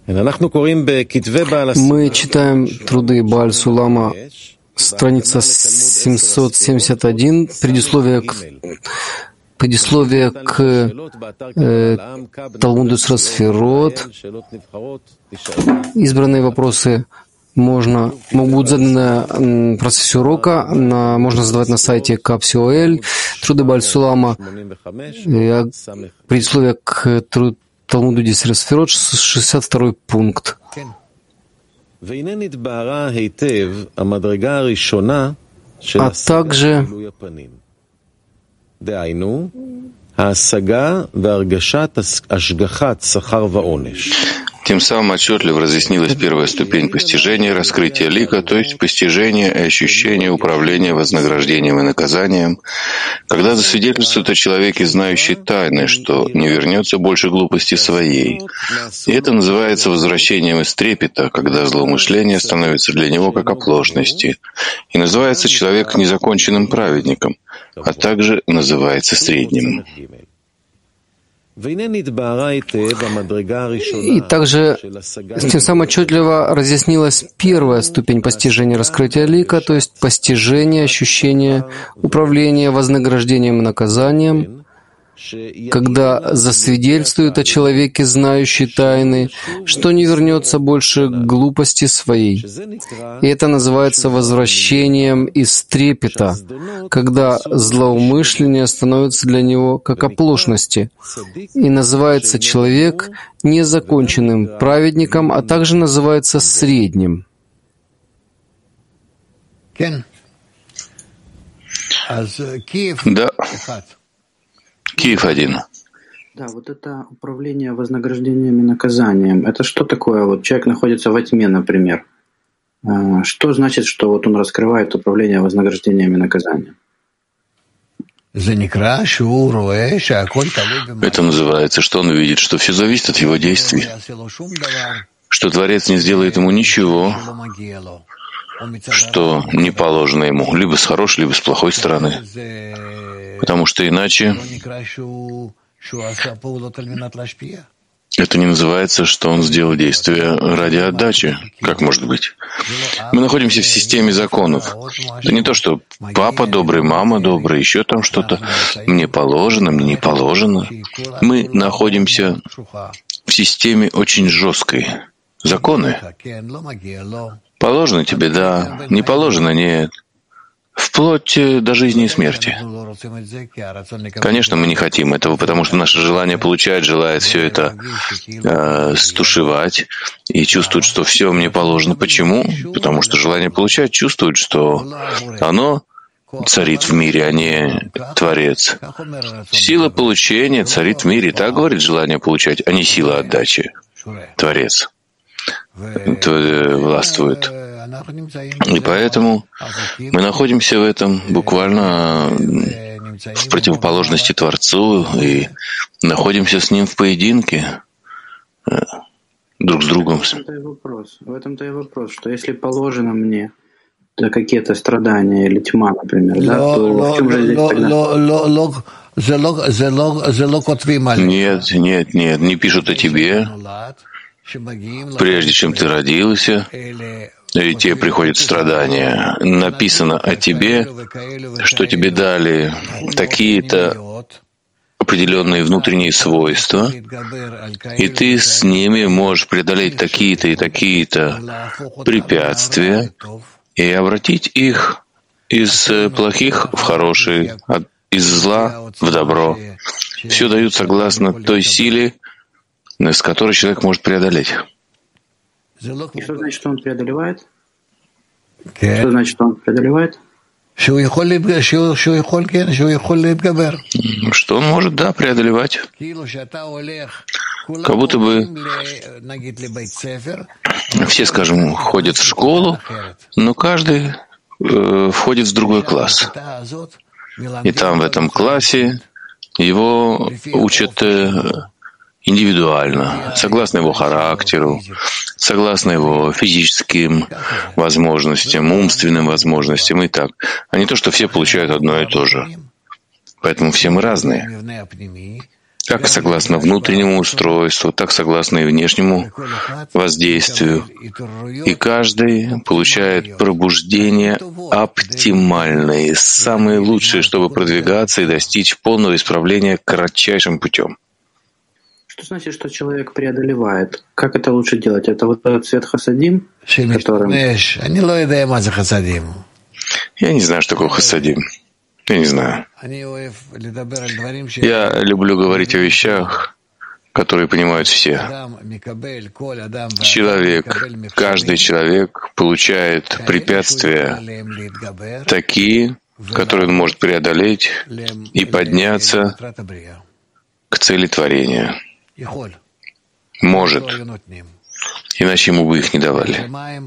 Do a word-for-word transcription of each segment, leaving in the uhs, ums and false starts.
Мы читаем труды Бааль Сулама, страница семьсот семьдесят один, предисловие к, предисловие к э, Талмуду Сферот. Избранные вопросы можно, могут быть заданы в процессе урока, на, можно задавать на сайте Капсиоэль, труды Бааль Сулама, э, предисловие к труду Талмуду Сферот, шестьдесят второй пункт. А также тем самым отчетливо разъяснилась первая ступень постижения раскрытия лика, то есть постижения и ощущения управления вознаграждением и наказанием, когда засвидетельствует о человеке, знающий тайны, что не вернется больше глупости своей. И это называется возвращением из трепета, когда злоумышление становится для него как оплошности, и называется человек незаконченным праведником, а также называется средним. И также тем самым отчетливо разъяснилась первая ступень постижения раскрытия лика, то есть постижение, ощущение, управление вознаграждением и наказанием, когда засвидетельствует о человеке, знающий тайны, что не вернется больше к глупости своей. И это называется возвращением из трепета, когда злоумышление становится для него как оплошности, и называется человек незаконченным праведником, а также называется средним. Да. Киев один. Да, вот это управление вознаграждением и наказанием. Это что такое? Вот человек находится во тьме, например. Что значит, что вот он раскрывает управление вознаграждением и наказанием? Это называется, что он видит, что все зависит от его действий, что Творец не сделает ему ничего, что не положено ему, либо с хорошей, либо с плохой стороны. Потому что иначе это не называется, что он сделал действие ради отдачи. Как может быть? Мы находимся в системе законов. Это не то, что папа добрый, мама добрая, еще там что-то. Мне положено, мне не положено. Мы находимся в системе очень жесткой. Законы. Положено тебе, да. Не положено, нет. Вплоть до жизни и смерти. Конечно, мы не хотим этого, потому что наше желание получать, желает все это э, стушевать и чувствует, что все мне положено. Почему? Потому что желание получать чувствует, что оно царит в мире, а не Творец. Сила получения царит в мире. Так говорит желание получать, а не сила отдачи. Творец властвует. И поэтому мы находимся в этом буквально в противоположности Творцу и находимся с Ним в поединке друг с другом. В этом-то и вопрос, в этом-то и вопрос, что если положено мне какие-то страдания или тьма, например, да, то в чем же здесь тогда? Нет, нет, нет, не пишут о тебе, прежде чем ты родился, и тебе приходят страдания. Написано о тебе, что тебе дали такие-то определенные внутренние свойства, и ты с ними можешь преодолеть такие-то и такие-то препятствия и обратить их из плохих в хорошие, из зла в добро. Все дают согласно той силе, с которой человек может преодолеть. И что значит, что он преодолевает? Что значит, что он преодолевает? Что он может, да, преодолевать. Как будто бы все, скажем, ходят в школу, но каждый э, входит в другой класс. И там, в этом классе, его учат э, индивидуально, согласно его характеру, согласно его физическим возможностям, умственным возможностям и так. А не то, что все получают одно и то же. Поэтому все мы разные. как согласно внутреннему устройству, так согласно и внешнему воздействию. И каждый получает пробуждение оптимальное, самые лучшие, чтобы продвигаться и достичь полного исправления кратчайшим путем. Что значит, что человек преодолевает? Как это лучше делать? Это вот этот цвет хасадим, которым... Я не знаю, что такое хасадим. Я не знаю. Я люблю говорить о вещах, которые понимают все. Человек, каждый человек получает препятствия такие, которые он может преодолеть и подняться к цели творения. Может. Иначе ему бы их не давали.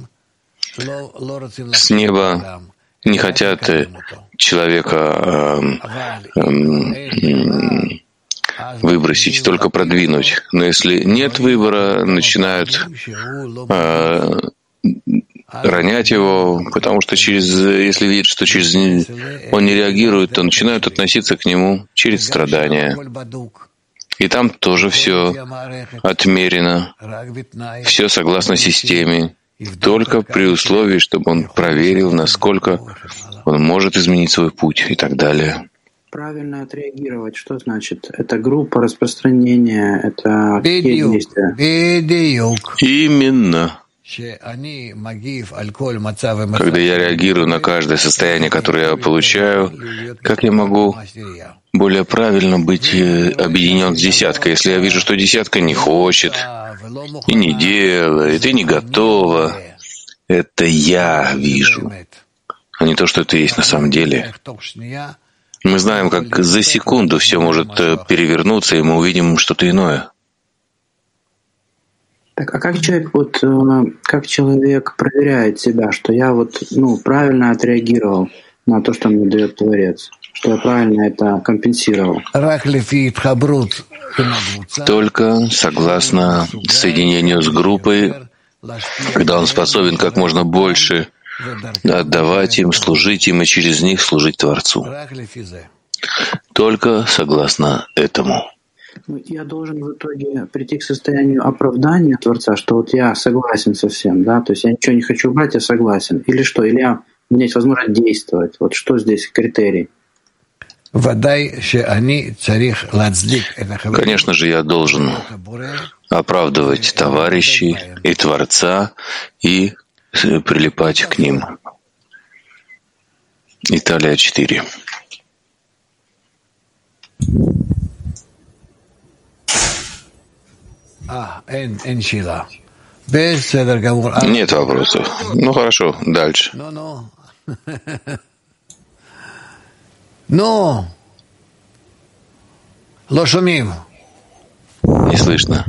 С неба не хотят человека э, э, выбросить, только продвинуть. Но если нет выбора, начинают э, ронять его, потому что через, если видят, что через он не реагирует, то начинают относиться к нему через страдания. И там тоже все отмерено, все согласно системе, только при условии, чтобы он проверил, насколько он может изменить свой путь и так далее. Правильно отреагировать, что значит? Это группа распространения, это какие действия? Именно. Когда я реагирую на каждое состояние, которое я получаю, как я могу более правильно быть объединен с десяткой, если я вижу, что десятка не хочет, и не делает, и не готова? Это я вижу, а не то, что это есть на самом деле. Мы знаем, как за секунду все может перевернуться, и мы увидим что-то иное. Так, а как человек, вот, как человек проверяет себя, что я вот, ну, правильно отреагировал на то, что мне дает Творец, что я правильно это компенсировал? Только согласно соединению с группой, когда он способен как можно больше отдавать им, служить им и через них служить Творцу. Только согласно этому. Я должен в итоге прийти к состоянию оправдания Творца, что вот я согласен со всем, да, то есть я ничего не хочу брать, я согласен. Или что? Или я, у меня есть возможность действовать. Вот что здесь критерий? Конечно же, я должен оправдывать товарищей и Творца и прилипать к ним. Италия четыре. Нет вопросов. Ну хорошо, дальше. Ну, не слышно.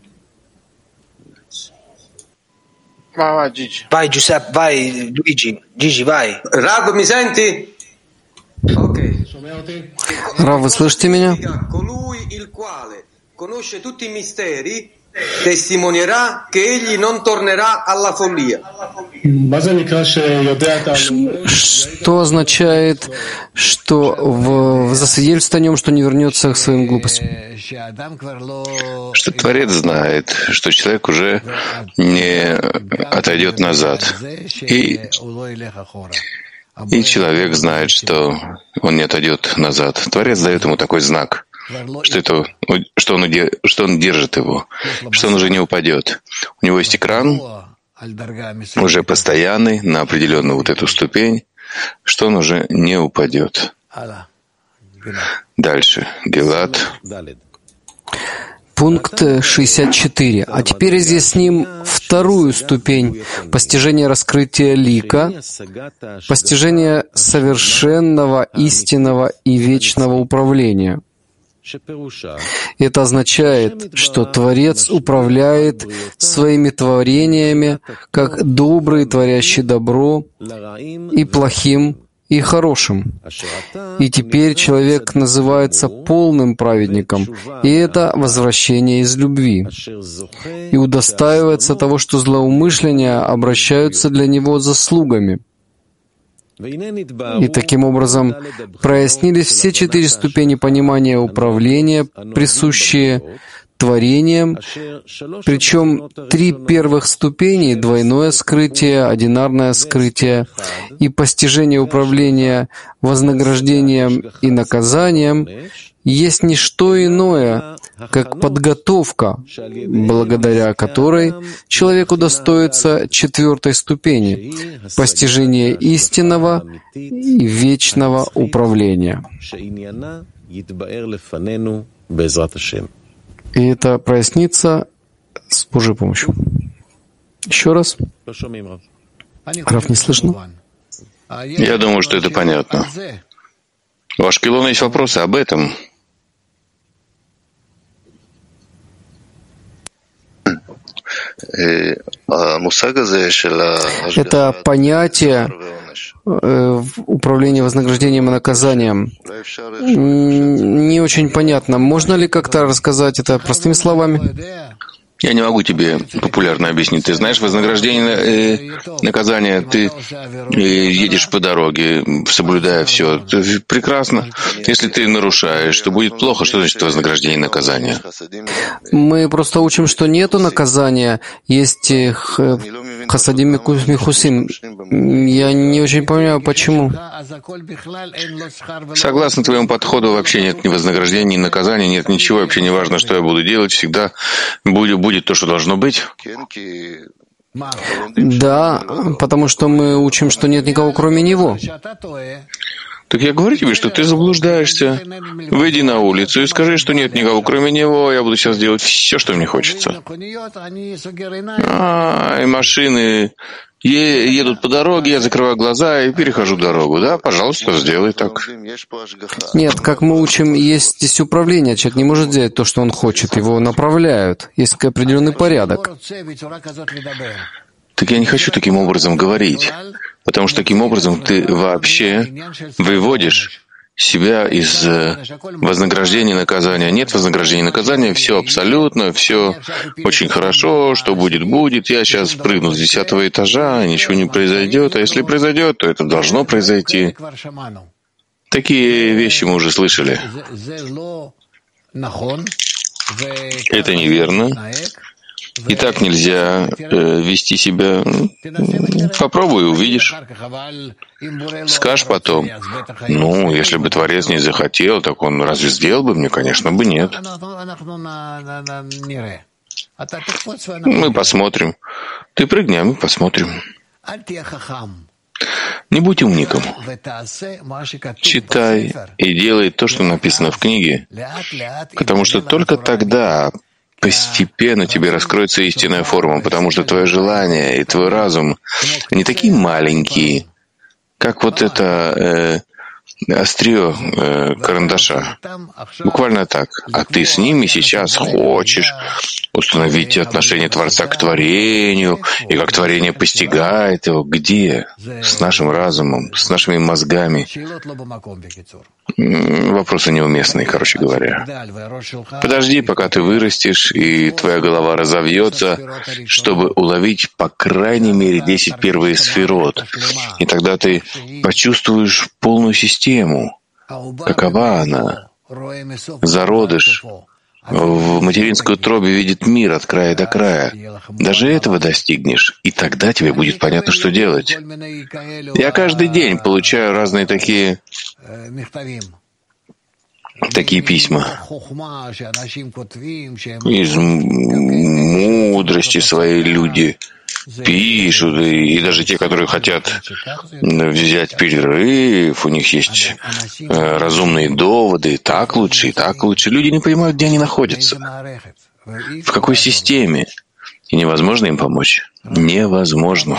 Vai, Giuseppe, vai, Luigi, Gigi, vai. Rav, mi senti? Ok. Рав, вы слышите меня? Colui il quale conosce tutti i misteri testimonierà che egli non tornerà alla follia. Что означает, что в, засвидетельствует о нем, что не вернется к своим глупостям? Что Творец знает, что человек уже не отойдет назад. И, и человек знает, что он не отойдет назад. Творец дает ему такой знак, что, это, что, он, что он держит его, что он уже не упадет. У него есть экран, уже постоянный, на определенную вот эту ступень, что он уже не упадет. Дальше. Гилад. Пункт шестьдесят четыре. А теперь разъясним вторую ступень постижения раскрытия лика, постижения совершенного, истинного и вечного управления. Это означает, что Творец управляет своими творениями как добрый, творящий добро, и плохим, и хорошим. И теперь человек называется полным праведником, и это возвращение из любви. И удостаивается того, что злоумышления обращаются для него заслугами. И таким образом прояснились все четыре ступени понимания управления, присущие творением, причем три первых ступени — двойное скрытие, одинарное скрытие и постижение управления вознаграждением и наказанием — есть не что иное, как подготовка, благодаря которой человек удостоится четвертой ступени — постижения истинного и вечного управления. И это прояснится с Божьей помощью. Еще раз. Рав, не слышно? Я думаю, что это понятно. У Ашкелона есть вопросы об этом. Это понятие э, управления вознаграждением и наказанием не очень понятно. Можно ли как-то рассказать это простыми словами? Я не могу тебе популярно объяснить. Ты знаешь вознаграждение и наказание. Ты едешь по дороге, соблюдая все. Это прекрасно. Если ты нарушаешь, то будет плохо. Что значит вознаграждение и наказание? Мы просто учим, что нету наказания. Есть хасадим михусим. Я не очень понимаю, почему. Согласно твоему подходу, вообще нет ни вознаграждения, ни наказания, нет ничего. Вообще не важно, что я буду делать. Всегда будет, будет то, что должно быть. Да, потому что мы учим, что нет никого, кроме Него. Так я говорю тебе, что ты заблуждаешься. Выйди на улицу и скажи, что нет никого, кроме Него. Я буду сейчас делать все, что мне хочется. А, и машины едут по дороге, я закрываю глаза и перехожу дорогу. Да, пожалуйста, сделай так. Нет, как мы учим, есть здесь управление. Человек не может сделать то, что он хочет. Его направляют. Есть определенный порядок. Так я не хочу таким образом говорить, потому что таким образом ты вообще выводишь себя из вознаграждения и наказания. Нет вознаграждения и наказания, все абсолютно, все очень хорошо, что будет, будет. Я сейчас прыгну с десятого этажа, ничего не произойдет, а если произойдет, то это должно произойти. Такие вещи мы уже слышали. Это неверно. И так нельзя э, вести себя. Попробуй и увидишь. Скажешь потом, ну, если бы Творец не захотел, так он разве сделал бы мне? Конечно бы нет. Мы посмотрим. Ты прыгни, а мы посмотрим. Не будь умником. Читай и делай то, что написано в книге, потому что только тогда постепенно тебе раскроется истинная форма, потому что твое желание и твой разум не такие маленькие, как вот это э, острие э, карандаша. Буквально так. А ты с ними сейчас хочешь установить отношение Творца к творению, и как творение постигает его. Где? С нашим разумом, с нашими мозгами. Вопросы неуместные, короче говоря. Подожди, пока ты вырастешь, и твоя голова разовьется, чтобы уловить, по крайней мере, десять первые сферот. И тогда ты почувствуешь полную систему. Какова она? Зародыш в материнской утробе видит мир от края до края. Даже этого достигнешь, и тогда тебе будет понятно, что делать. Я каждый день получаю разные такие, такие письма из мудрости своей люди пишут, и, и даже те, которые хотят взять перерыв, у них есть э, разумные доводы, и так лучше, и так лучше. Люди не понимают, где они находятся, в какой системе, и невозможно им помочь. Невозможно.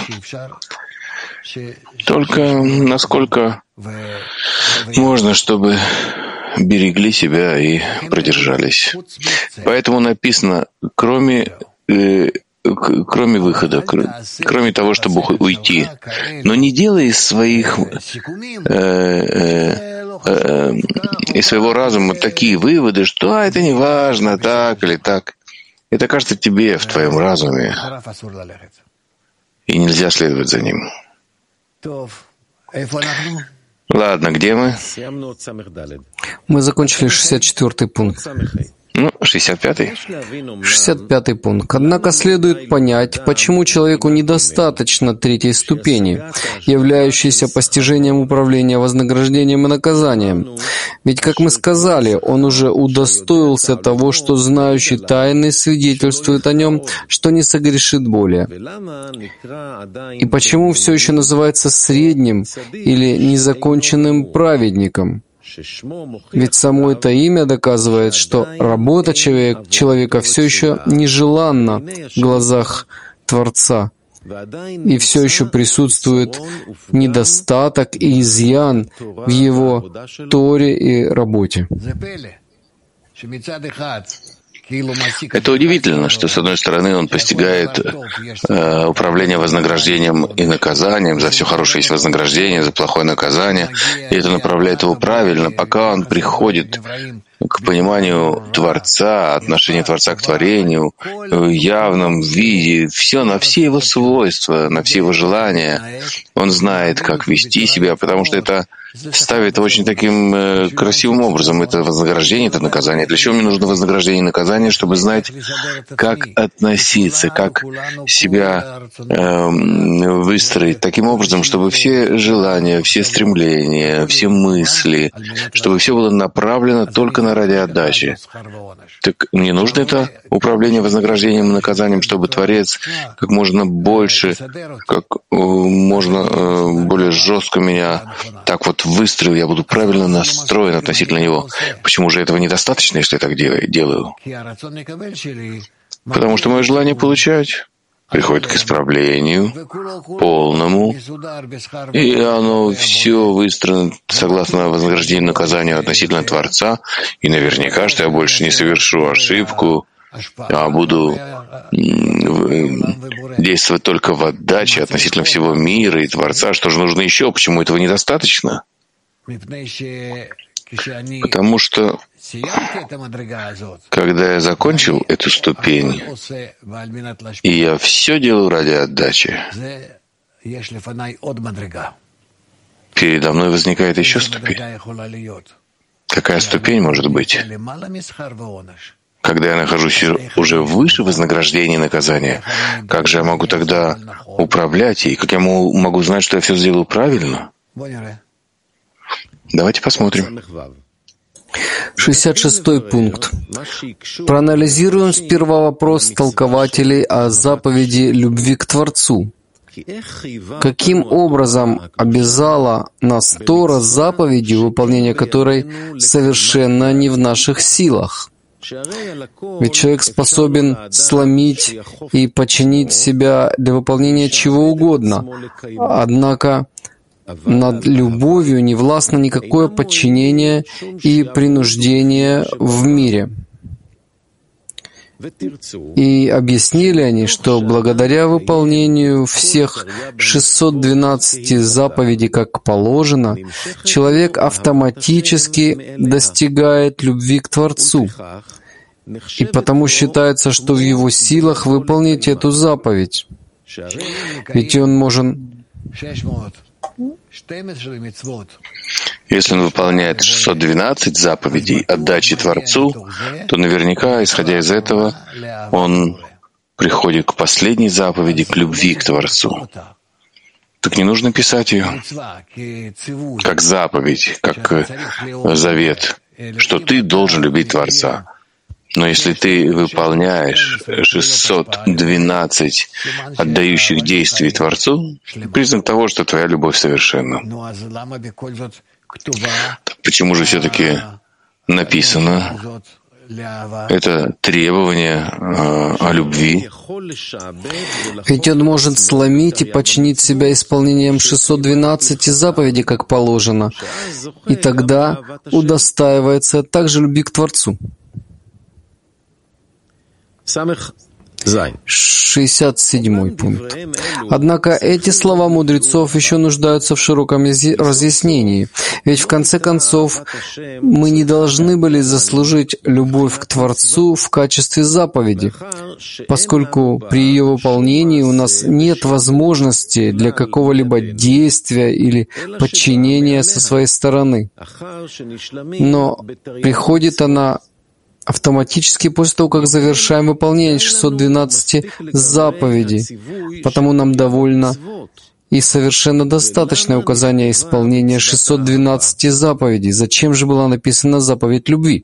Только насколько можно, чтобы берегли себя и продержались. Поэтому написано, кроме э, кроме выхода, кроме того, чтобы уйти. Но не делай из своих э, э, э, из своего разума такие выводы, что а, это не важно, так или так. Это кажется тебе в твоем разуме, и нельзя следовать за ним. Ладно, где мы? Мы закончили шестьдесят четвёртый пункт. Ну, шестьдесят пятый. шестьдесят пятый пункт. Однако следует понять, почему человеку недостаточно третьей ступени, являющейся постижением управления вознаграждением и наказанием. Ведь, как мы сказали, он уже удостоился того, что знающий тайны свидетельствует о нем, что не согрешит более. И почему все еще называется средним или незаконченным праведником? Ведь само это имя доказывает, что работа человек, человека все еще нежеланна в глазах Творца, и все еще присутствует недостаток и изъян в его Торе и работе. Это удивительно, что, с одной стороны, он постигает э, управление вознаграждением и наказанием. За все хорошее есть вознаграждение, за плохое наказание. И это направляет его правильно, пока он приходит к пониманию Творца, отношения Творца к творению в явном виде, все на все его свойства, на все его желания. Он знает, как вести себя, потому что это ставит очень таким э, красивым образом. Это вознаграждение, это наказание. Для чего мне нужно вознаграждение и наказание? Чтобы знать, как относиться, как себя э, выстроить таким образом, чтобы все желания, все стремления, все мысли, чтобы все было направлено только на ради отдачи. Так мне нужно это управление вознаграждением и наказанием, чтобы Творец как можно больше, как э, можно э, более жестко меня так вот выстрел, я буду правильно настроен относительно него. Почему же этого недостаточно, если я так делаю? Потому что мое желание получать приходит к исправлению полному, и оно все выстроено согласно вознаграждению и наказанию относительно Творца, и наверняка, что я больше не совершу ошибку, а буду действовать только в отдаче относительно всего мира и Творца. Что же нужно еще? Почему этого недостаточно? Потому что, когда я закончил эту ступень, и я все делаю ради отдачи, передо мной возникает еще ступень. Какая ступень может быть? Когда я нахожусь уже выше вознаграждения и наказания, как же я могу тогда управлять ей? Как я могу знать, что я все сделаю правильно? Давайте посмотрим. шестьдесят шестой пункт. Проанализируем сперва вопрос толкователей о заповеди любви к Творцу. Каким образом обязала нас Тора заповедью, выполнение которой совершенно не в наших силах? Ведь человек способен сломить и подчинить себя для выполнения чего угодно. Однако над любовью не властно никакое подчинение и принуждение в мире. И объяснили они, что благодаря выполнению всех шестисот двенадцати заповедей как положено, человек автоматически достигает любви к Творцу. И потому считается, что в его силах выполнить эту заповедь. Ведь он может... Если он выполняет шестьсот двенадцать заповедей отдачи Творцу, то наверняка, исходя из этого, он приходит к последней заповеди, к любви к Творцу. Так не нужно писать ее как заповедь, как завет, что ты должен любить Творца. Но если ты выполняешь шестьсот двенадцать отдающих действий Творцу, признак того, что твоя любовь совершенна. Почему же все-таки написано это требование э, о любви? Ведь он может сломить и подчинить себя исполнением шестисот двенадцати заповедей, как положено, и тогда удостаивается также любви к Творцу. шестьдесят седьмой пункт. Однако эти слова мудрецов еще нуждаются в широком разъяснении, ведь в конце концов мы не должны были заслужить любовь к Творцу в качестве заповеди, поскольку при ее выполнении у нас нет возможности для какого-либо действия или подчинения со своей стороны. Но приходит она автоматически после того, как завершаем выполнение шестисот двенадцати заповедей, потому нам довольно и совершенно достаточное указание исполнения шестисот двенадцати заповедей. Зачем же была написана заповедь любви?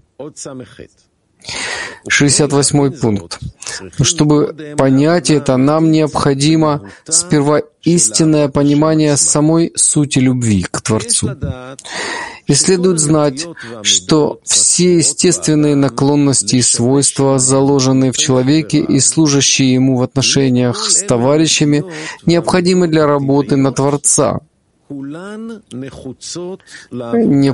шестьдесят восьмой пункт. Чтобы понять это, нам необходимо сперва истинное понимание самой сути любви к Творцу. И следует знать, что все естественные наклонности и свойства, заложенные в человеке и служащие ему в отношениях с товарищами, необходимы для работы на Творца. Не...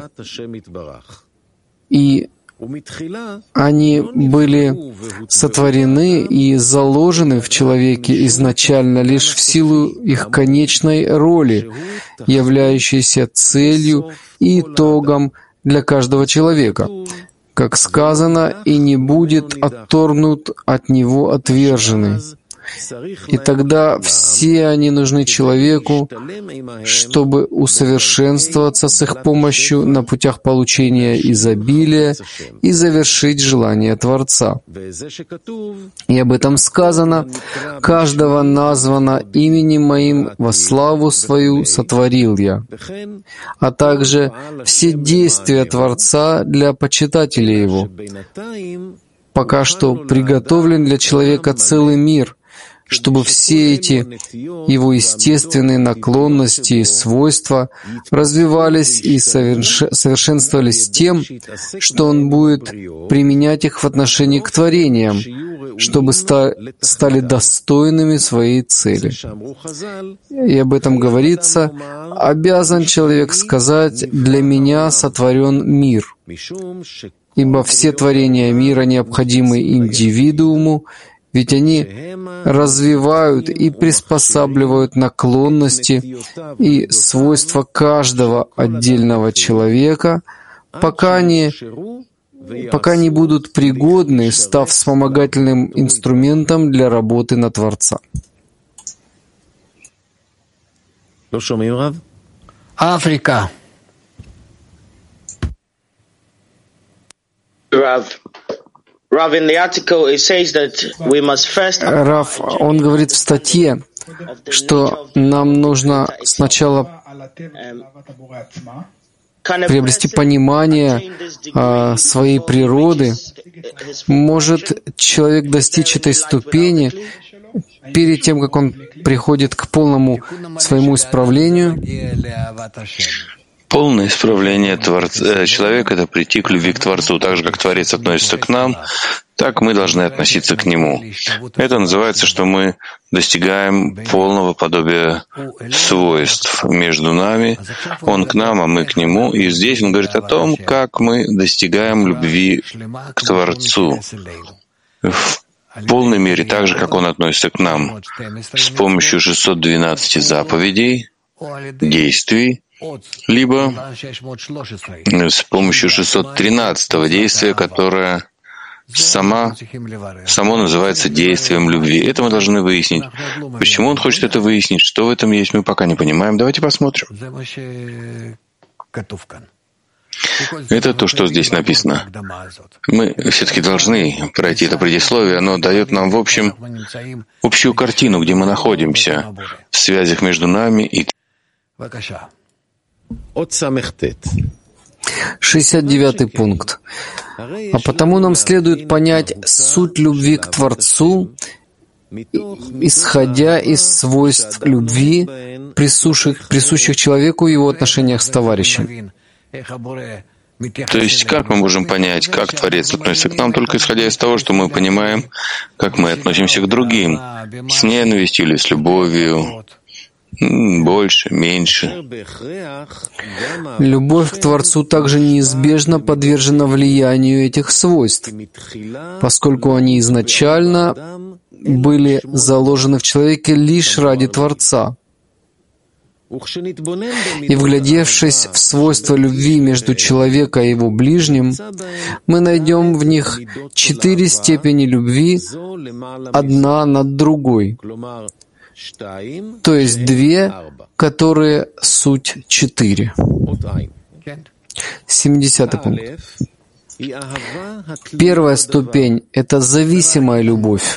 И они были сотворены и заложены в человеке изначально лишь в силу их конечной роли, являющейся целью и итогом для каждого человека. Как сказано, «И не будет отторгнут от него отверженный». И тогда все они нужны человеку, чтобы усовершенствоваться с их помощью на путях получения изобилия и завершить желание Творца. И об этом сказано: «Каждого названо именем моим во славу свою сотворил я», а также все действия Творца для почитателей Его. Пока что приготовлен для человека целый мир, чтобы все эти его естественные наклонности и свойства развивались и соверш... совершенствовались тем, что он будет применять их в отношении к творениям, чтобы ста... стали достойными своей цели. И об этом говорится: «Обязан человек сказать, для меня сотворен мир». Ибо все творения мира необходимы индивидууму, ведь они развивают и приспосабливают наклонности и свойства каждого отдельного человека, пока они, пока они будут пригодны, став вспомогательным инструментом для работы на Творца. Африка. Рав, он говорит в статье, что нам нужно сначала приобрести понимание э, своей природы. Может человек достичь этой ступени перед тем, как он приходит к полному своему исправлению? Полное исправление Творца, человека — это прийти к любви к Творцу. Так же, как Творец относится к нам, так мы должны относиться к Нему. Это называется, что мы достигаем полного подобия свойств между нами. Он к нам, а мы к Нему. И здесь он говорит о том, как мы достигаем любви к Творцу в полной мере, так же, как Он относится к нам, с помощью шестисот двенадцати заповедей, действий, либо с помощью шестьсот тринадцатого действия, которое сама, само называется действием любви. Это мы должны выяснить. Почему он хочет это выяснить? Что в этом есть, мы пока не понимаем. Давайте посмотрим. Это то, что здесь написано. Мы все-таки должны пройти это предисловие. Оно дает нам, в общем, общую картину, где мы находимся, в связях между нами и... шестьдесят девятый пункт. А потому нам следует понять суть любви к Творцу, исходя из свойств любви, присущих, присущих человеку в его отношениях с товарищем. То есть, как мы можем понять, как Творец относится к нам, только исходя из того, что мы понимаем, как мы относимся к другим, с ненавистью или с любовью, Больше, меньше. Любовь к Творцу также неизбежно подвержена влиянию этих свойств, поскольку они изначально были заложены в человеке лишь ради Творца. И, вглядевшись в свойства любви между человеком и его ближним, мы найдем в них четыре степени любви, одна над другой, то есть две, которые суть четыре. семидесятый пункт. Первая ступень — это зависимая любовь.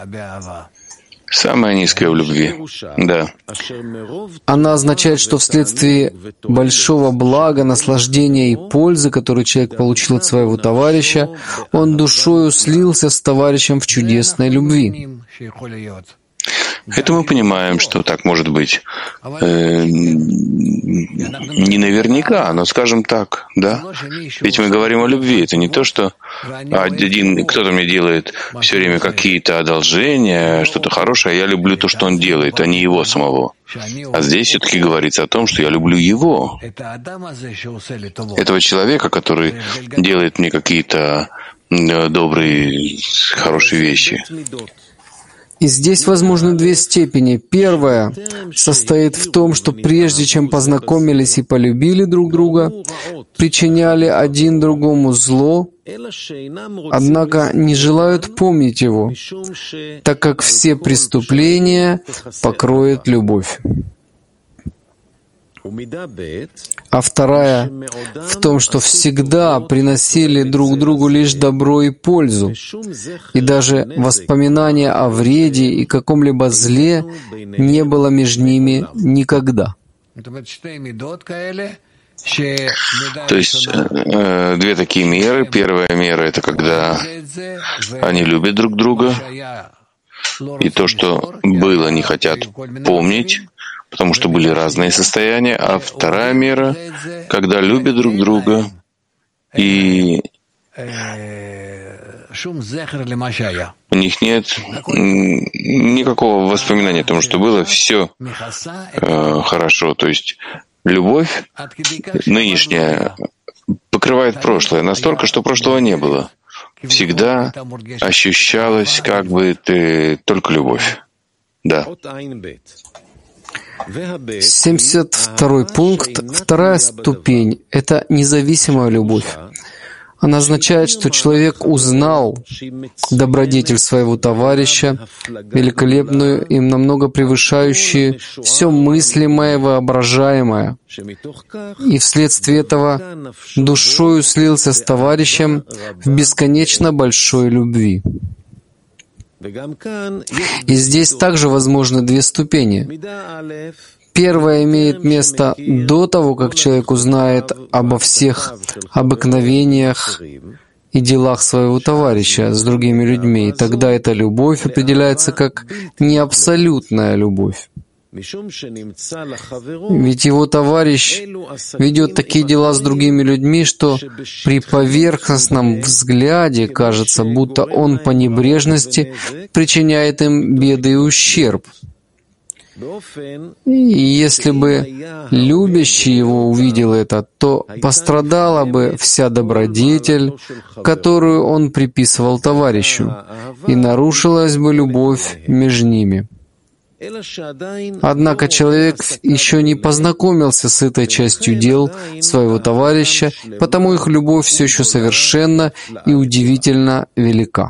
Самая низкая в любви. Да. Она означает, что вследствие большого блага, наслаждения и пользы, которую человек получил от своего товарища, он душою слился с товарищем в чудесной любви. Это мы понимаем, что так может быть. Э, не наверняка, но скажем так, да? Ведь мы говорим о любви. Это не то, что один кто-то мне делает все время какие-то одолжения, что-то хорошее, а я люблю то, что он делает, а не его самого. А здесь все-таки говорится о том, что я люблю его. Этого человека, который делает мне какие-то добрые, хорошие вещи. И здесь возможны две степени. Первая состоит в том, что прежде чем познакомились и полюбили друг друга, причиняли один другому зло, однако не желают помнить его, так как все преступления покроет любовь. А вторая в том, что всегда приносили друг другу лишь добро и пользу, и даже воспоминания о вреде и каком-либо зле не было между ними никогда. То есть э, две такие меры. Первая мера — это когда они любят друг друга, и то, что было, не хотят помнить, потому что были разные состояния. А вторая мера, когда любят друг друга, и у них нет никакого воспоминания о том, что было, все э, хорошо. То есть любовь нынешняя покрывает прошлое настолько, что прошлого не было. Всегда ощущалась как бы ты только любовь. Да. семьдесят второй пункт, вторая ступень — это независимая любовь. Она означает, что человек узнал добродетель своего товарища, великолепную и намного превышающую все мыслимое и воображаемое, и вследствие этого душою слился с товарищем в бесконечно большой любви. И здесь также возможны две ступени. Первая имеет место до того, как человек узнает обо всех обыкновениях и делах своего товарища с другими людьми, и тогда эта любовь определяется как неабсолютная любовь. Ведь его товарищ ведет такие дела с другими людьми, что при поверхностном взгляде кажется, будто он по небрежности причиняет им беды и ущерб. И если бы любящий его увидел это, то пострадала бы вся добродетель, которую он приписывал товарищу, и нарушилась бы любовь между ними. Однако человек еще не познакомился с этой частью дел своего товарища, потому их любовь все еще совершенна и удивительно велика.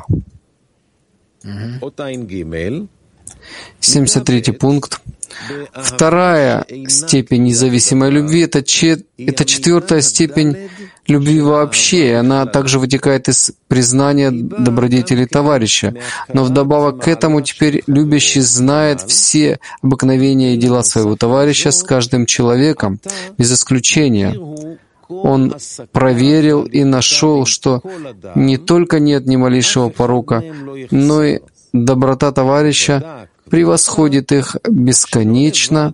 семьдесят третий пункт. Вторая степень независимой любви — это, че, это четвертая степень любви вообще, и она также вытекает из признания добродетели товарища. Но вдобавок к этому теперь любящий знает все обыкновения и дела своего товарища с каждым человеком, без исключения. Он проверил и нашел, что не только нет ни малейшего порока, но и доброта товарища превосходит их бесконечно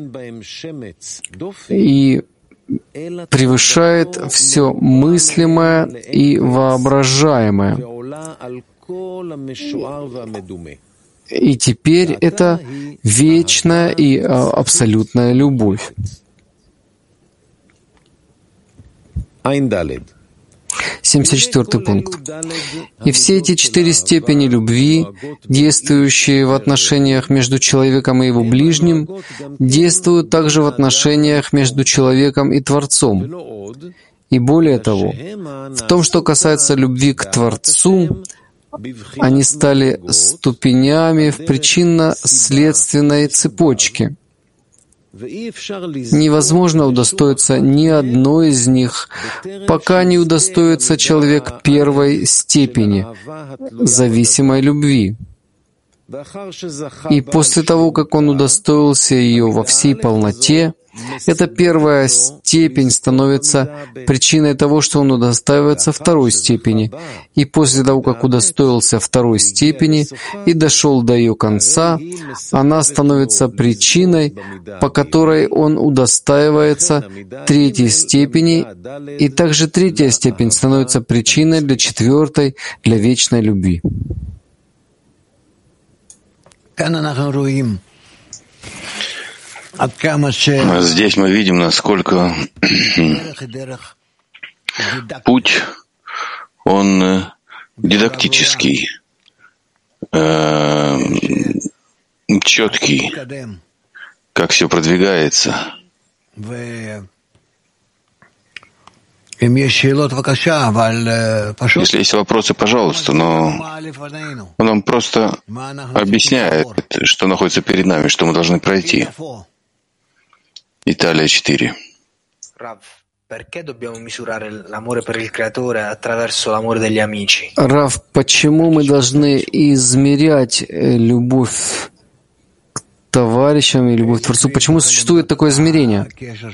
и превышает все мыслимое и воображаемое. И теперь это вечная и а, абсолютная любовь. семьдесят четвёртый пункт. И все эти четыре степени любви, действующие в отношениях между человеком и его ближним, действуют также в отношениях между человеком и Творцом. И более того, в том, что касается любви к Творцу, они стали ступенями в причинно-следственной цепочке. Невозможно удостоиться ни одной из них, пока не удостоится человек первой степени, зависимой любви. И после того, как он удостоился ее во всей полноте, эта первая степень становится причиной того, что он удостаивается второй степени. И после того, как удостоился второй степени и дошел до ее конца, она становится причиной, по которой он удостаивается третьей степени, и также третья степень становится причиной для четвертой, для вечной любви. Здесь мы видим, насколько путь, он дидактический, э, четкий, как все продвигается. Если есть вопросы, пожалуйста, но он нам просто объясняет, что находится перед нами, что мы должны пройти. Италия четыре. Рав, почему мы должны измерять любовь к товарищам и любовь к Творцу? Почему существует такое измерение?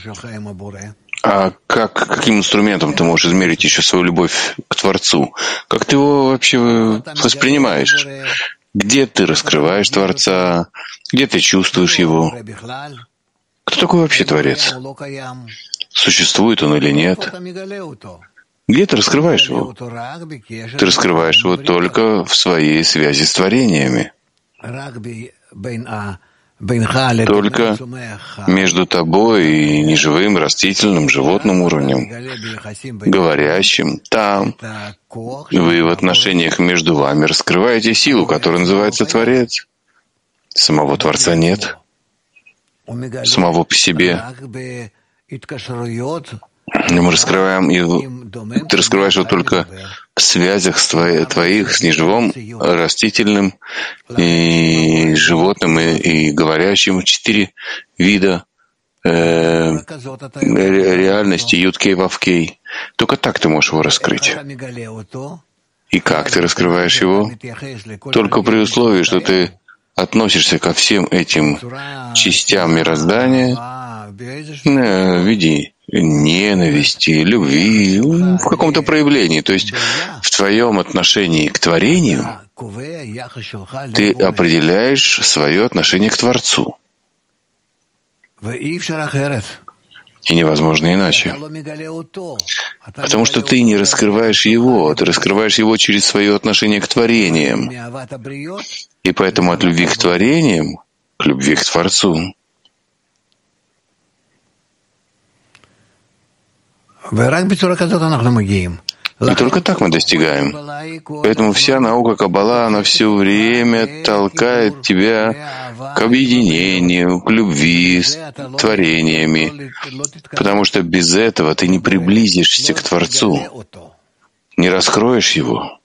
А как, каким инструментом ты можешь измерить еще свою любовь к Творцу? Как ты его вообще воспринимаешь? Где ты раскрываешь Творца? Где ты чувствуешь его? Кто такой вообще Творец? Существует он или нет? Где ты раскрываешь его? Ты раскрываешь его только в своей связи с творениями. Только между тобой и неживым, растительным, животным уровнем, говорящим, там вы в отношениях между вами раскрываете силу, которая называется Творец. Самого Творца нет. Самого по себе. Мы раскрываем его, ты раскрываешь его только в связях с твои, твоих с неживым, растительным и животным и, и говорящим. Четыре вида э, реальности Юд-Кей, Вав-Кей. Только так ты можешь его раскрыть. И как ты раскрываешь его? Только при условии, что ты относишься ко всем этим частям мироздания в виде ненависти, любви, в каком-то проявлении. То есть в твоем отношении к творению ты определяешь свое отношение к Творцу. И невозможно иначе. Потому что ты не раскрываешь его, ты раскрываешь его через свое отношение к творениям. И поэтому от любви к творениям к любви к Творцу. И только так мы достигаем. Поэтому вся наука Каббала, она все время толкает тебя к объединению, к любви с творениями, потому что без этого ты не приблизишься к Творцу, не раскроешь его.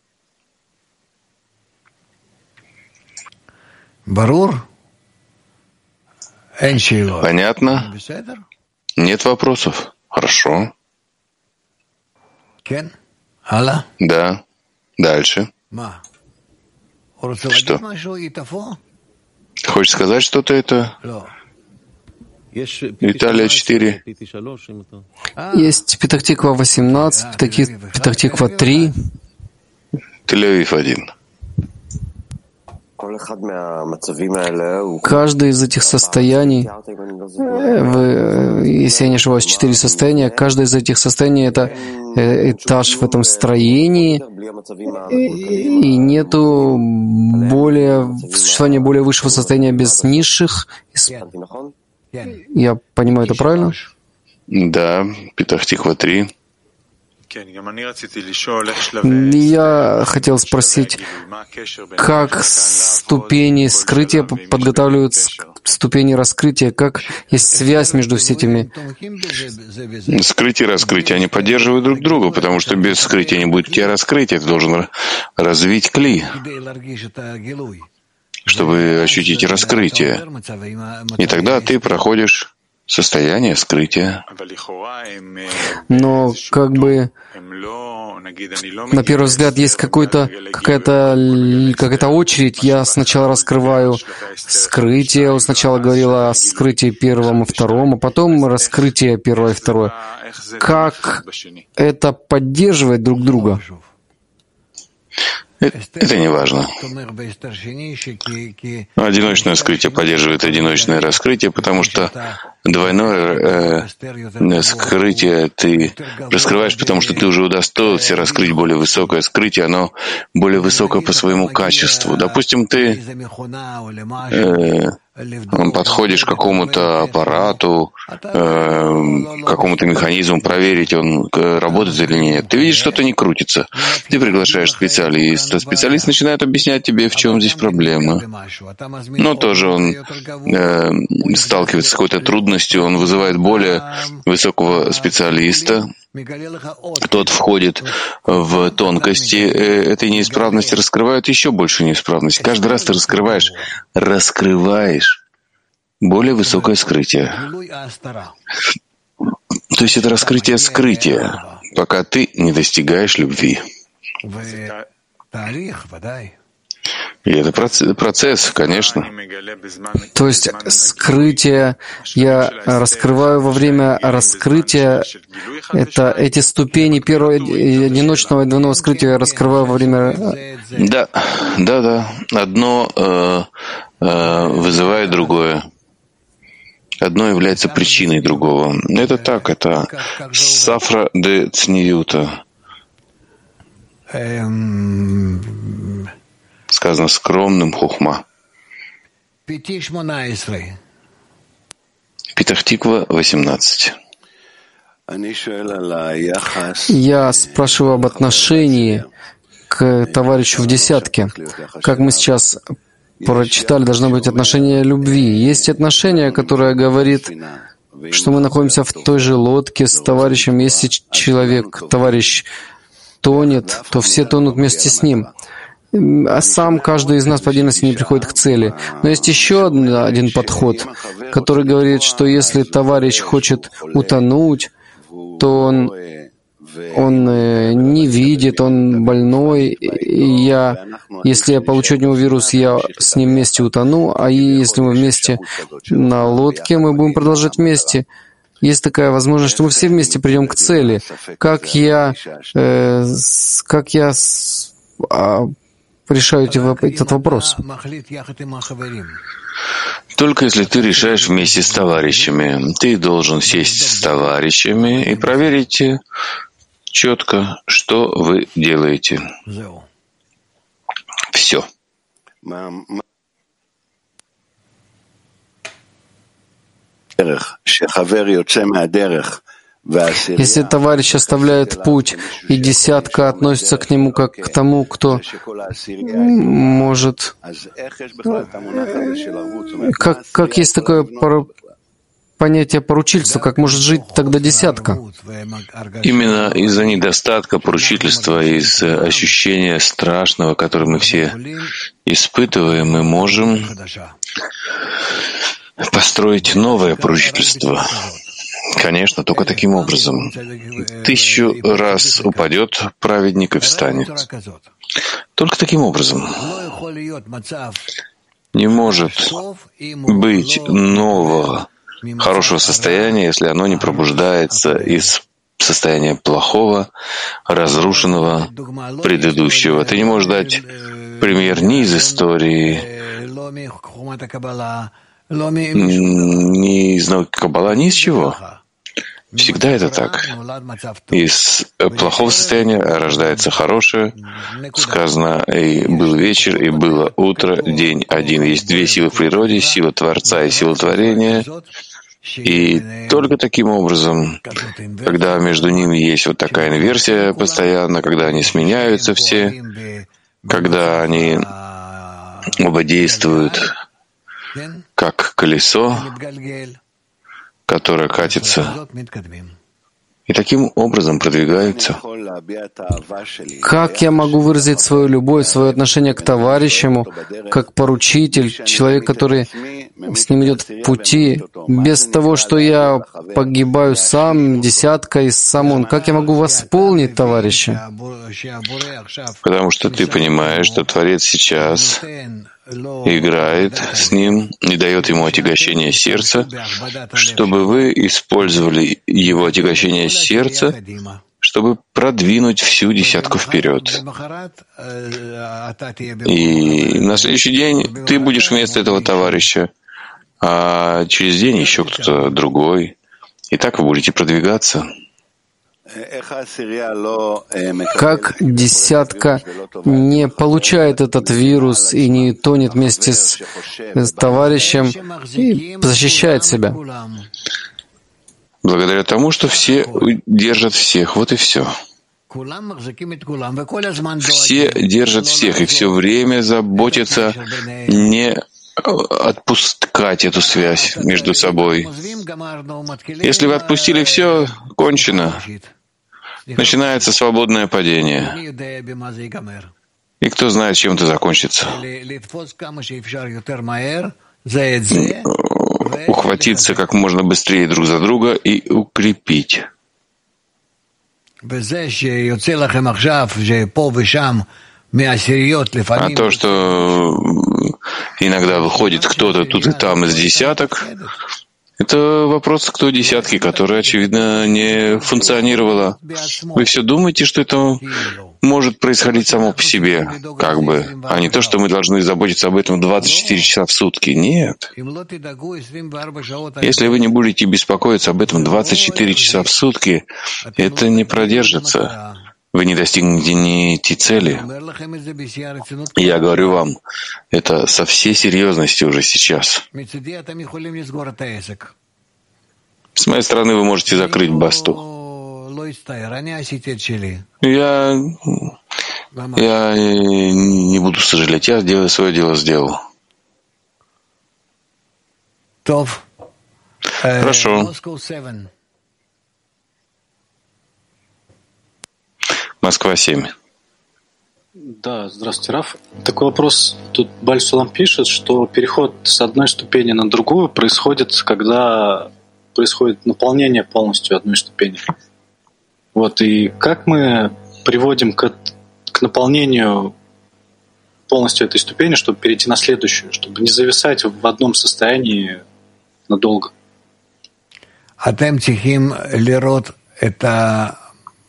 Понятно? Нет вопросов? Хорошо. Да. Дальше. Что? Хочешь сказать что-то это? Италия четыре. Есть Петах-Тиква восемнадцать, Петах-Тиква три. Тель-Авив один. Каждое из этих состояний, вы, если я не ошибаюсь, четыре состояния, каждое из этих состояний — это этаж в этом строении, и нету более, существования более высшего состояния без низших. Я понимаю это правильно? Да, Петах Тиква три. Я хотел спросить, как ступени скрытия подготавливают ступени раскрытия, как есть связь между всеми этими? Скрытие и раскрытие, они поддерживают друг друга, потому что без скрытия не будет у тебя раскрытия, ты должен развить кли, чтобы ощутить раскрытие. И тогда ты проходишь состояние скрытия. Но как бы на первый взгляд есть какой-то, какая-то, какая-то очередь. Я сначала раскрываю скрытие, он сначала говорил о скрытии первом и втором, а потом раскрытие первое и второе. Как это поддерживает друг друга? Это не важно. Одиночное скрытие поддерживает одиночное раскрытие, потому что двойное э, скрытие ты раскрываешь, потому что ты уже удостоился раскрыть более высокое скрытие, оно более высокое по своему качеству. Допустим, ты э, подходишь к какому-то аппарату, э, какому-то механизму, проверить, он работает или нет. Ты видишь, что-то не крутится. Ты приглашаешь специалиста. Специалист начинает объяснять тебе, в чем здесь проблема. Но тоже он э, сталкивается с какой-то трудностью, он вызывает более высокого специалиста. Тот входит в тонкости этой неисправности, раскрывает еще больше неисправность. Каждый раз ты раскрываешь, раскрываешь более высокое скрытие. То есть это раскрытие скрытия, пока ты не достигаешь любви. И это процесс, конечно. То есть скрытие я раскрываю во время раскрытия. Это эти ступени первого одиночного и двойного скрытия я раскрываю во время... Да, да, да. Одно э, э, вызывает другое. Одно является причиной другого. Это так, это сафра де цниюта. Сказано скромным хухма. Петах Тиква восемнадцать. Я спрашиваю об отношении к товарищу в десятке. Как мы сейчас прочитали, должно быть отношение любви. Есть отношение, которое говорит, что мы находимся в той же лодке с товарищем. Если человек, товарищ тонет, то все тонут вместе с ним. А сам каждый из нас по отдельности не приходит к цели. Но есть еще один подход, который говорит, что если товарищ хочет утонуть, то он, он не видит, он больной, и я, если я получу от него вирус, я с ним вместе утону, а если мы вместе на лодке, мы будем продолжать вместе. Есть такая возможность, что мы все вместе придем к цели. Как я, э, как я а, решаю этот вопрос? Только если ты решаешь вместе с товарищами. Ты должен сесть с товарищами и проверить четко, что вы делаете. Все. Если товарищ оставляет путь, и десятка относится к нему как к тому, кто может... Как, как есть такое пор... понятие поручительства, как может жить тогда десятка? Именно из-за недостатка поручительства, из ощущения страшного, которое мы все испытываем, мы можем построить новое поручительство. Конечно, только таким образом. Тысячу раз упадет праведник и встанет. Только таким образом. Не может быть нового, хорошего состояния, если оно не пробуждается из состояния плохого, разрушенного, предыдущего. Ты не можешь дать пример не из истории, не из науки Каббала, ни из чего. Всегда это так. Из плохого состояния рождается хорошее. Сказано, и был вечер, и было утро, день один. Есть две силы в природе, сила Творца и сила творения. И только таким образом, когда между ними есть вот такая инверсия постоянно, когда они сменяются все, когда они оба действуют как колесо, которое катится, и таким образом продвигаются. Как я могу выразить свою любовь, свое отношение к товарищему, как поручитель, человек, который с ним идет в пути, без того, что я погибаю сам, десятка и сам он? Как я могу восполнить товарища? Потому что ты понимаешь, что Творец сейчас играет с ним и дает ему отягощение сердца, чтобы вы использовали его отягощение сердца, чтобы продвинуть всю десятку вперед. И на следующий день ты будешь вместо этого товарища, а через день еще кто-то другой. И так вы будете продвигаться. Как десятка не получает этот вирус и не тонет вместе с, с товарищем и защищает себя? Благодаря тому, что все держат всех. Вот и все. Все держат всех и все время заботятся не отпускать эту связь между собой. Если вы отпустили все, кончено. Начинается свободное падение. И кто знает, чем это закончится. Ухватиться как можно быстрее друг за друга и укрепить. А то, что иногда выходит кто-то тут и там из десяток, это вопрос к той десятке, которая, очевидно, не функционировала. Вы все думаете, что это может происходить само по себе, как бы, а не то, что мы должны заботиться об этом двадцать четыре часа в сутки. Нет. Если вы не будете беспокоиться об этом двадцать четыре часа в сутки, это не продержится. Вы не достигнете цели. Я говорю вам, это со всей серьезностью уже сейчас. С моей стороны вы можете закрыть басту. Я, я не буду сожалеть, я делаю свое дело, сделал. Хорошо. Москва семь. Да, здравствуйте, Раф. Такой вопрос. Тут Баль Сулам пишет, что переход с одной ступени на другую происходит, когда происходит наполнение полностью одной ступени. Вот, и как мы приводим к, к наполнению полностью этой ступени, чтобы перейти на следующую, чтобы не зависать в одном состоянии надолго? Атем тихим лирот это.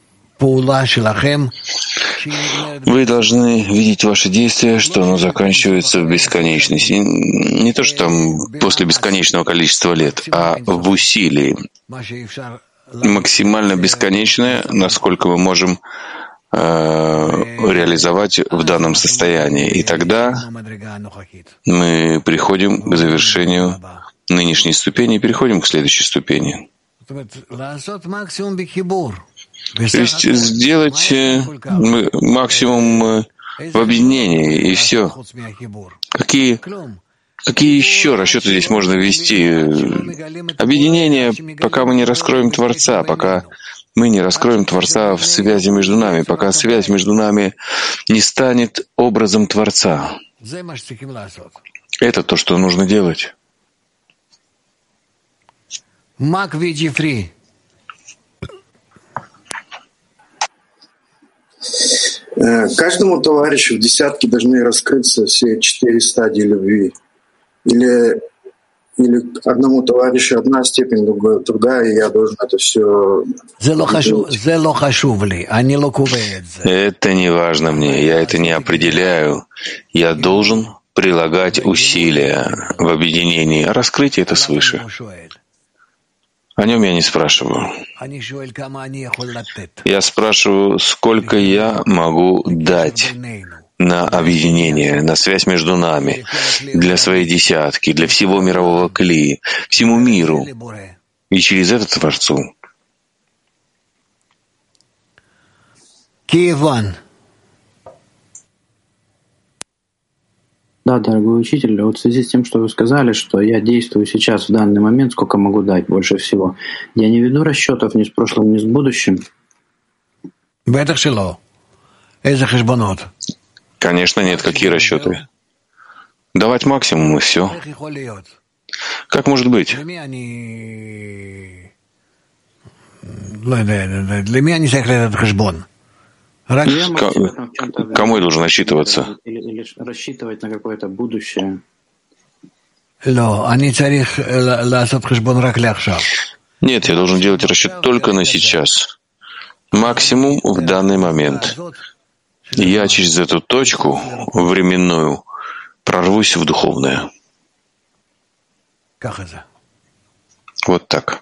Вы должны видеть ваше действие, что оно заканчивается в бесконечности. Не то, что там после бесконечного количества лет, а в усилии. Максимально бесконечное, насколько мы можем э, реализовать в данном состоянии. И тогда мы приходим к завершению нынешней ступени и переходим к следующей ступени. То есть сделать максимум в объединении, и все. Какие, какие еще расчеты здесь можно ввести? Объединение, пока мы не раскроем Творца, пока мы не раскроем Творца в связи между нами, пока связь между нами не станет образом Творца. Это то, что нужно делать. Мак Виджифри. Каждому товарищу в десятке должны раскрыться все четыре стадии любви. Или или одному товарищу одна степень, другой другая, и я должен это все... Это не важно мне, я это не определяю. Я должен прилагать усилия в объединении, а раскрытие это свыше. О нем я не спрашиваю. Я спрашиваю, сколько я могу дать на объединение, на связь между нами, для своей десятки, для всего мирового кли, всему миру, и через это Творцу. Киеван. Да, дорогой учитель, вот в связи с тем, что вы сказали, что я действую сейчас в данный момент, сколько могу дать больше всего, я не веду расчетов ни с прошлым, ни с будущим. Конечно, нет. Какие расчеты? Давать максимум и все. Как может быть? Кому я должен рассчитываться? Или, или рассчитывать на какое-то будущее? Нет, я должен делать расчет только на сейчас. Максимум в данный момент. Я через эту точку временную прорвусь в духовное. Вот так.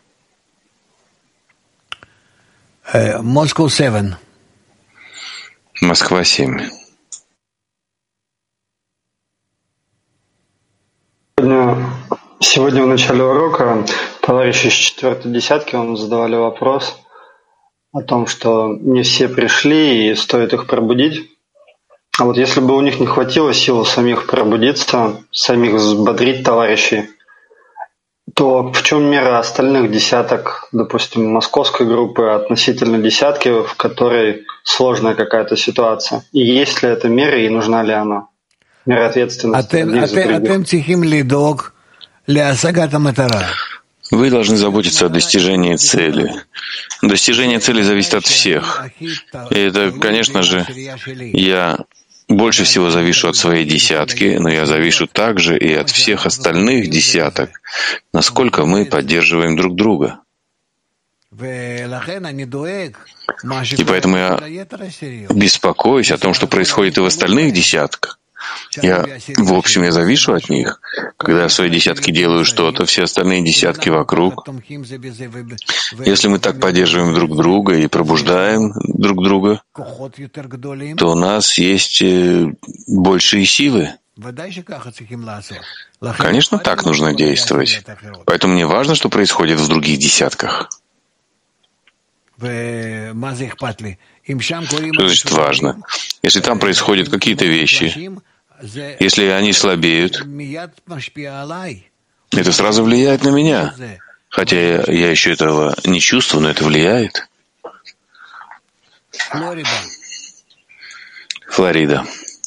Москва семь. Москва семь. Сегодня, сегодня в начале урока товарищи из четвертой десятки вам задавали вопрос о том, что не все пришли и стоит их пробудить. А вот если бы у них не хватило сил самих пробудиться, самих взбодрить товарищей, то в чем мера остальных десяток, допустим, московской группы относительно десятки, в которой сложная какая-то ситуация? И есть ли эта мера и нужна ли она? Мера ответственности. Вы должны заботиться о достижении цели. Достижение цели зависит от всех. И это, конечно же, я больше всего завишу от своей десятки, но я завишу также и от всех остальных десяток, насколько мы поддерживаем друг друга. И поэтому я беспокоюсь о том, что происходит и в остальных десятках. Я, в общем, я завишу от них. Когда я в своей десятке делаю что-то, все остальные десятки вокруг. Если мы так поддерживаем друг друга и пробуждаем друг друга, то у нас есть большие силы. Конечно, так нужно действовать. Поэтому мне важно, что происходит в других десятках. Что значит важно? Если там происходят какие-то вещи, если они слабеют, это сразу влияет на меня. Хотя я, я еще этого не чувствую, но это влияет. Флорида.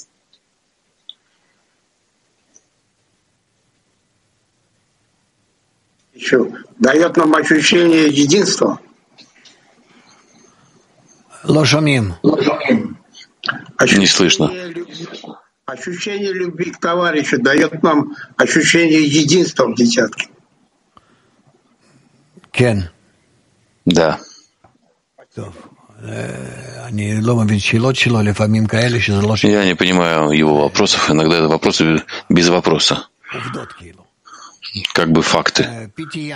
Еще дает нам ощущение единства. Лошамим. Не слышно. Ощущение любви к товарищу дает нам ощущение единства в десятке. Кен. Да. Я не понимаю его вопросов. Иногда это вопросы без вопроса. Как бы факты.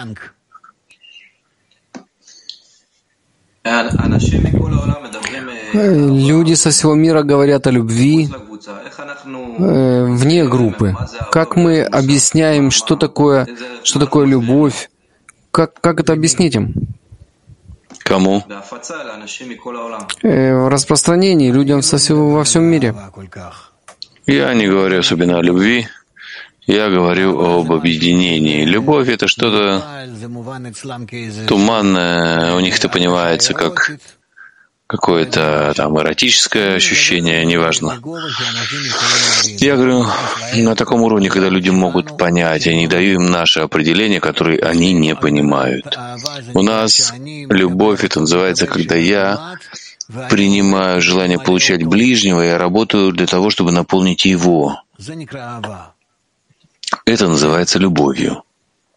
Люди со всего мира говорят о любви э, вне группы. Как мы объясняем, что такое, что такое любовь? Как, как это объяснить им? Кому? Э, в распространении людям со всего, во всем мире. Я не говорю особенно о любви. Я говорю об объединении. Любовь — это что-то туманное. У них это понимается как какое-то там эротическое ощущение, неважно. Я говорю на таком уровне, когда люди могут понять. Я не даю им наше определение, которое они не понимают. У нас любовь — это называется, когда я принимаю желание получать ближнего, я работаю для того, чтобы наполнить его. Это называется любовью.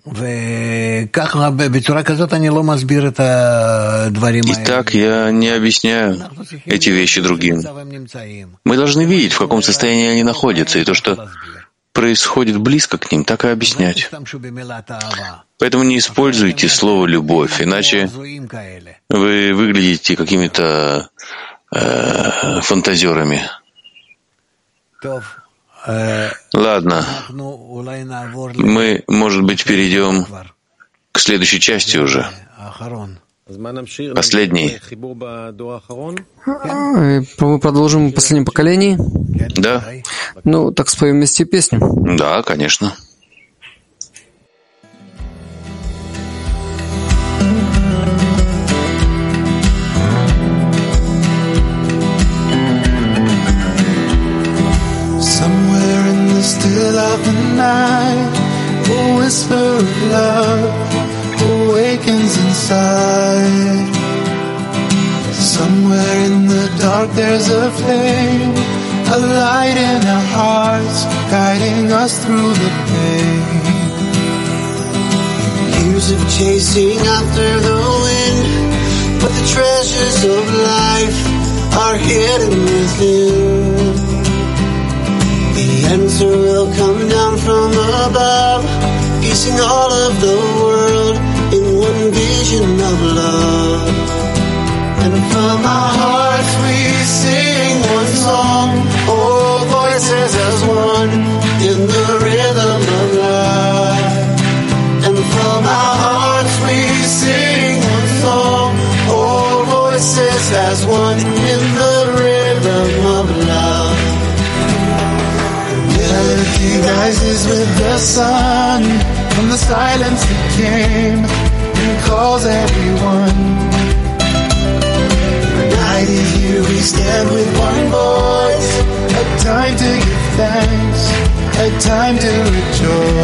Итак, я не объясняю эти вещи другим. Мы должны видеть, в каком состоянии они находятся, и то, что происходит близко к ним, так и объяснять. Поэтому не используйте слово «любовь», иначе вы выглядите какими-то э, фантазерами. Ладно, мы, может быть, перейдем к следующей части уже. Последний. Мы продолжим в последнем поколении? Да. Ну, так споем вместе песню? Да, конечно. Somewhere in the still of the night, a whisper of love awakens inside. Somewhere in the dark there's a flame, a light in our hearts, guiding us through the pain. Years of chasing after the wind, but the treasures of life are hidden within. The answer will come down from above, piecing all of the world in one vision of love. And from our hearts we sing one song, all voices as one in the rhythm of life. And from our hearts we sing one song, all voices as one in the rhythm of love. Melody rises with the sun, from the silence that came and calls everyone. United here we stand with one voice, a time to give thanks, a time to rejoice.